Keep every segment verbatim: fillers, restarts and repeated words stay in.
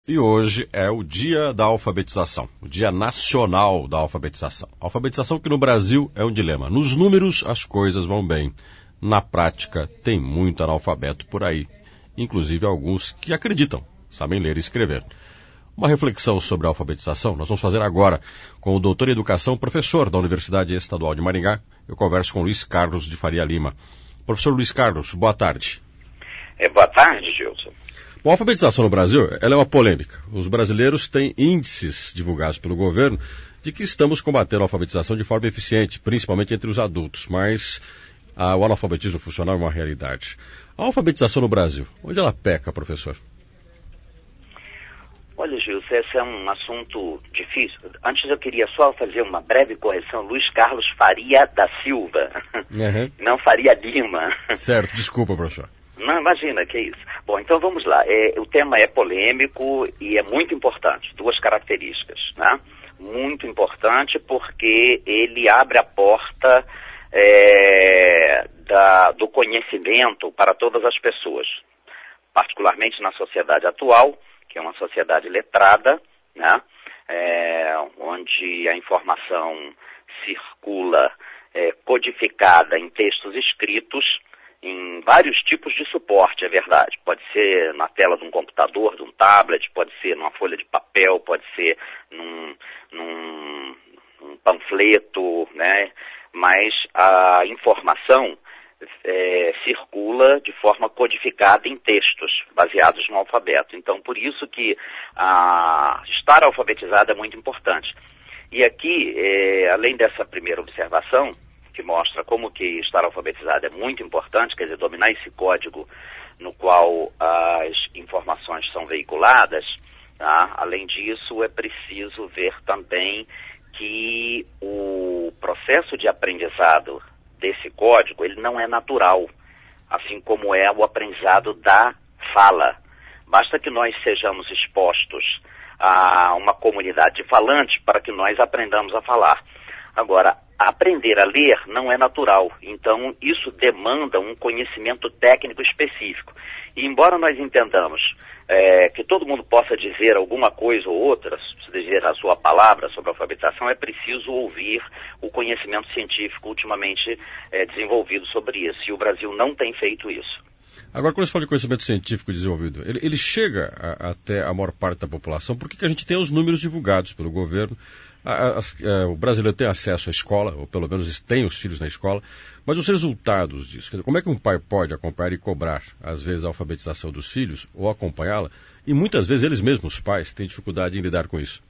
E hoje é o Dia da Alfabetização, o Dia Nacional da Alfabetização. A alfabetização que no Brasil é um dilema. Nos números as coisas vão bem. Na prática tem muito analfabeto por aí, inclusive alguns que acreditam, sabem ler e escrever. Uma reflexão sobre a alfabetização nós vamos fazer agora com o doutor em educação, professor da Universidade Estadual de Maringá. Eu converso com Luiz Carlos de Faria Lima. Professor Luiz Carlos, boa tarde. É, boa tarde, Gilson. Bom, a alfabetização no Brasil ela é uma polêmica. Os brasileiros têm índices divulgados pelo governo de que estamos combatendo a alfabetização de forma eficiente, principalmente entre os adultos, mas ah, o analfabetismo funcional é uma realidade. A alfabetização no Brasil, onde ela peca, professor? Olha, Gilson, esse é um assunto difícil. Antes eu queria só fazer uma breve correção. Luiz Carlos Faria da Silva, uhum. Não Faria Lima. Certo, desculpa, professor. Não, imagina, que isso. Bom, então vamos lá. É, o tema é polêmico e é muito importante. Duas características, né? Muito importante porque ele abre a porta é, da, do conhecimento para todas as pessoas, particularmente na sociedade atual, que é uma sociedade letrada, né? É, onde a informação circula é, codificada em textos escritos, em vários tipos de suporte, é verdade. Pode ser na tela de um computador, de um tablet, pode ser numa folha de papel, pode ser num, num, num panfleto, né? Mas a informação é, circula de forma codificada em textos, baseados no alfabeto. Então, por isso que a, estar alfabetizado é muito importante. E aqui, é, além dessa primeira observação, que mostra como que estar alfabetizado é muito importante, quer dizer, dominar esse código no qual as informações são veiculadas, tá? Além disso, é preciso ver também que o processo de aprendizado desse código, ele não é natural, assim como é o aprendizado da fala. Basta que nós sejamos expostos a uma comunidade de falantes para que nós aprendamos a falar. Agora, aprender a ler não é natural, então isso demanda um conhecimento técnico específico. E embora nós entendamos é, que todo mundo possa dizer alguma coisa ou outra, dizer a sua palavra sobre a alfabetização, é preciso ouvir o conhecimento científico ultimamente é, desenvolvido sobre isso. E o Brasil não tem feito isso. Agora, quando você fala de conhecimento científico desenvolvido, ele, ele chega a, até a maior parte da população, por que a gente tem os números divulgados pelo governo? A, a, a, o brasileiro tem acesso à escola, ou pelo menos tem os filhos na escola, mas os resultados disso, quer dizer, como é que um pai pode acompanhar e cobrar, às vezes, a alfabetização dos filhos, ou acompanhá-la, e muitas vezes eles mesmos, os pais, têm dificuldade em lidar com isso?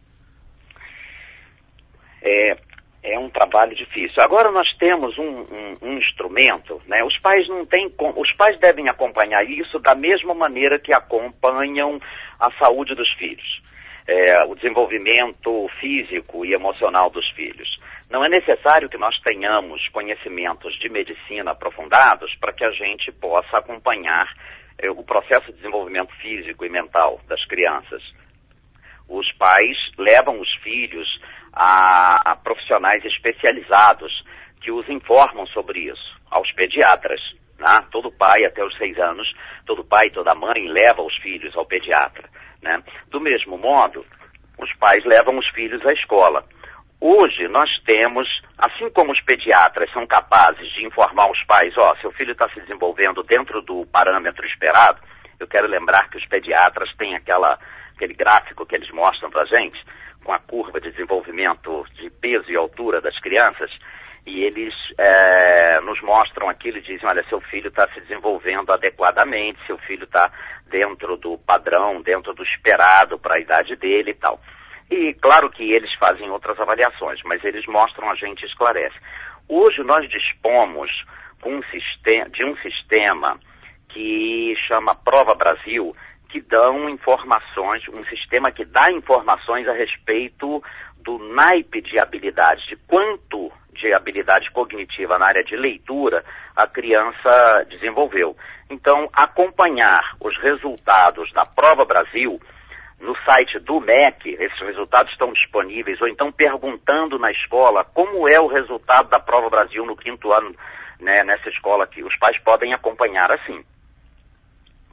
É, é um trabalho difícil. Agora nós temos um, um, um instrumento, né? Os pais não têm, os pais devem acompanhar isso da mesma maneira que acompanham a saúde dos filhos. É, o desenvolvimento físico e emocional dos filhos. Não é necessário que nós tenhamos conhecimentos de medicina aprofundados para que a gente possa acompanhar é, o processo de desenvolvimento físico e mental das crianças. Os pais levam os filhos a, a profissionais especializados que os informam sobre isso, aos pediatras. Né? Todo pai, até os seis anos, todo pai e toda mãe leva os filhos ao pediatra. Né? Do mesmo modo, os pais levam os filhos à escola. Hoje nós temos, assim como os pediatras são capazes de informar os pais, ó, seu filho está se desenvolvendo dentro do parâmetro esperado, eu quero lembrar que os pediatras têm aquela, aquele gráfico que eles mostram para a gente, com a curva de desenvolvimento de peso e altura das crianças, e eles é, nos mostram aquilo e dizem, olha, seu filho está se desenvolvendo adequadamente, seu filho está dentro do padrão, dentro do esperado para a idade dele e tal. E claro que eles fazem outras avaliações, mas eles mostram, a gente esclarece. Hoje nós dispomos um sistema, de um sistema que chama Prova Brasil, que dão informações, um sistema que dá informações a respeito do naipe de habilidades, de quanto de habilidade cognitiva na área de leitura a criança desenvolveu. Então, acompanhar os resultados da Prova Brasil no site do M E C, esses resultados estão disponíveis, ou então perguntando na escola como é o resultado da Prova Brasil no quinto ano, né, nessa escola que os pais podem acompanhar assim.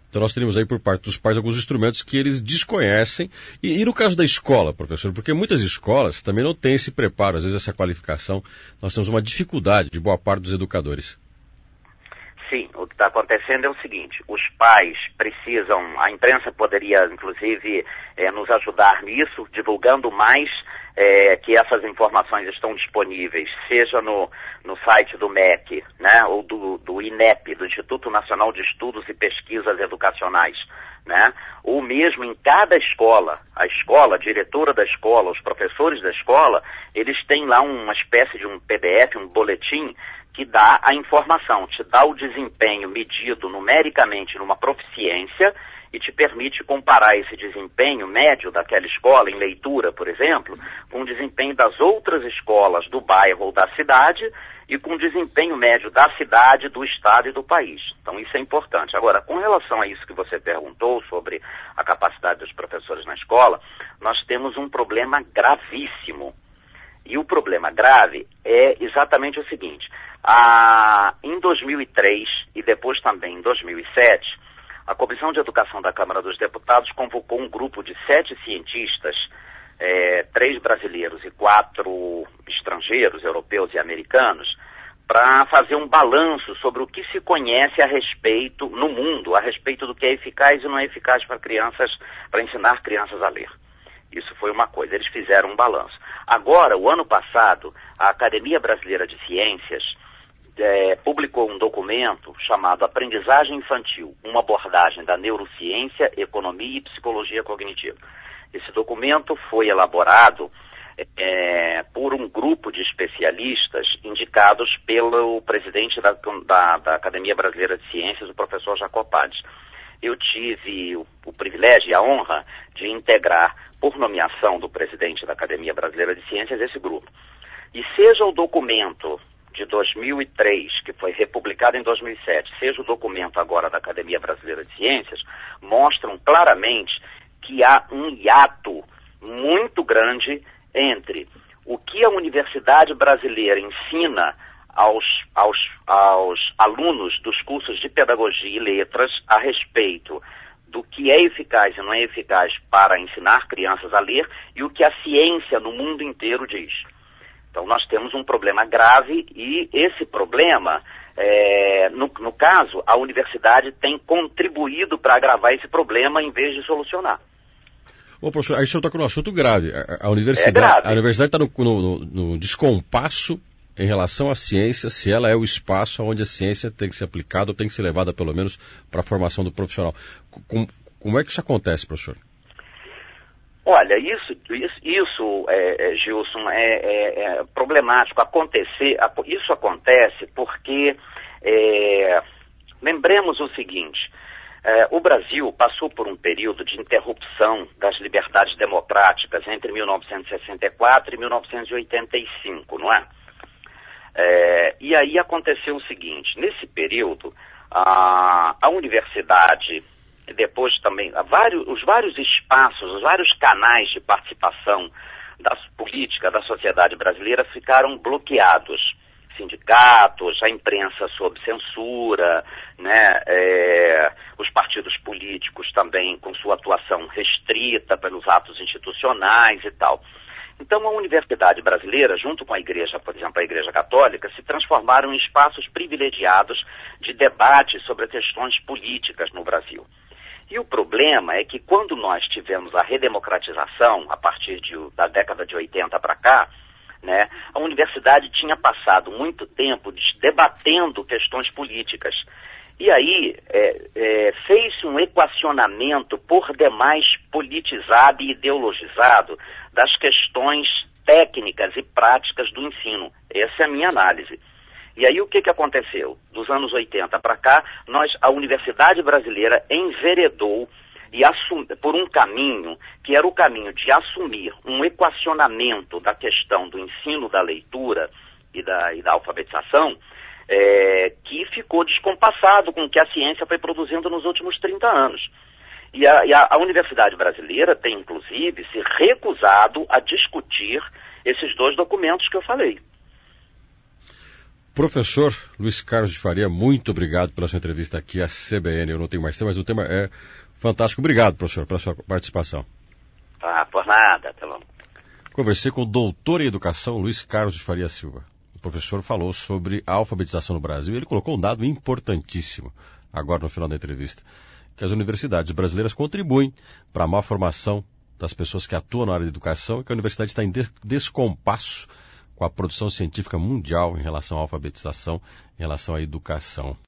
Então nós teríamos aí por parte dos pais alguns instrumentos que eles desconhecem. E, e no caso da escola, professor, porque muitas escolas também não têm esse preparo, às vezes essa qualificação, nós temos uma dificuldade de boa parte dos educadores. Sim, o que está acontecendo é o seguinte, os pais precisam, a imprensa poderia inclusive é, nos ajudar nisso, divulgando mais é, que essas informações estão disponíveis, seja no, no site do M E C, né, ou do, do I N E P, do Instituto Nacional de Estudos e Pesquisas Educacionais, né, ou mesmo em cada escola, a escola, a diretora da escola, os professores da escola, eles têm lá uma espécie de um P D F, um boletim, que dá a informação, te dá o desempenho medido numericamente numa proficiência e te permite comparar esse desempenho médio daquela escola em leitura, por exemplo, com o desempenho das outras escolas do bairro ou da cidade e com o desempenho médio da cidade, do estado e do país. Então isso é importante. Agora, com relação a isso que você perguntou sobre a capacidade dos professores na escola, nós temos um problema gravíssimo. E o problema grave é exatamente o seguinte, ah, em dois mil e três e depois também em dois mil e sete, a Comissão de Educação da Câmara dos Deputados convocou um grupo de sete cientistas, eh, três brasileiros e quatro estrangeiros, europeus e americanos, para fazer um balanço sobre o que se conhece a respeito, no mundo, a respeito do que é eficaz e não é eficaz para crianças, para ensinar crianças a ler. Isso foi uma coisa, eles fizeram um balanço. Agora, o ano passado, a Academia Brasileira de Ciências é, publicou um documento chamado Aprendizagem Infantil, uma abordagem da neurociência, economia e psicologia cognitiva. Esse documento foi elaborado é, por um grupo de especialistas indicados pelo presidente da, da, da Academia Brasileira de Ciências, o professor Jacopades. Eu tive o, o privilégio e a honra de integrar, por nomeação do presidente da Academia Brasileira de Ciências, esse grupo. E seja o documento de dois mil e três, que foi republicado em dois mil e sete, seja o documento agora da Academia Brasileira de Ciências, mostram claramente que há um hiato muito grande entre o que a Universidade Brasileira ensina aos, aos, aos alunos dos cursos de Pedagogia e Letras a respeito do que é eficaz e não é eficaz para ensinar crianças a ler e o que a ciência no mundo inteiro diz. Então nós temos um problema grave e esse problema, é, no, no caso, a universidade tem contribuído para agravar esse problema em vez de solucionar. Ô, professor, aí o senhor toca num assunto grave. A, a universidade é grave. A universidade está no, no, no descompasso em relação à ciência, se ela é o espaço onde a ciência tem que ser aplicada ou tem que ser levada, pelo menos, para a formação do profissional. Com, como é que isso acontece, professor? Olha, isso, isso, isso é, é, Gilson, é, é, é problemático. Acontecer, isso acontece porque, é, lembremos o seguinte, é, o Brasil passou por um período de interrupção das liberdades democráticas entre mil novecentos e sessenta e quatro e mil novecentos e oitenta e cinco, não é? É, e aí aconteceu o seguinte, nesse período, a, a universidade, depois também, a vários, os vários espaços, os vários canais de participação da política da sociedade brasileira ficaram bloqueados. Sindicatos, a imprensa sob censura, né, é, os partidos políticos também com sua atuação restrita pelos atos institucionais e tal. Então a universidade brasileira, junto com a igreja, por exemplo, a Igreja Católica, se transformaram em espaços privilegiados de debate sobre questões políticas no Brasil. E o problema é que quando nós tivemos a redemocratização, a partir de, da década de oitenta para cá, né, a universidade tinha passado muito tempo debatendo questões políticas. E aí é, é, fez-se um equacionamento por demais politizado e ideologizado das questões técnicas e práticas do ensino. Essa é a minha análise. E aí o que, que aconteceu? Dos anos oitenta para cá, nós, a universidade brasileira enveredou e assum, por um caminho que era o caminho de assumir um equacionamento da questão do ensino da leitura e da, e da alfabetização, é, que ficou descompassado com o que a ciência foi produzindo nos últimos trinta anos. E a, e a, a universidade brasileira tem, inclusive, se recusado a discutir esses dois documentos que eu falei. Professor Luiz Carlos de Faria, muito obrigado pela sua entrevista aqui à C B N. Eu não tenho mais tempo, mas o tema é fantástico. Obrigado, professor, pela sua participação. Ah, por nada, Telão. Conversei com o doutor em educação Luiz Carlos de Faria Silva. O professor falou sobre a alfabetização no Brasil e ele colocou um dado importantíssimo, agora no final da entrevista, que as universidades brasileiras contribuem para a maior formação das pessoas que atuam na área de educação e que a universidade está em descompasso com a produção científica mundial em relação à alfabetização, em relação à educação.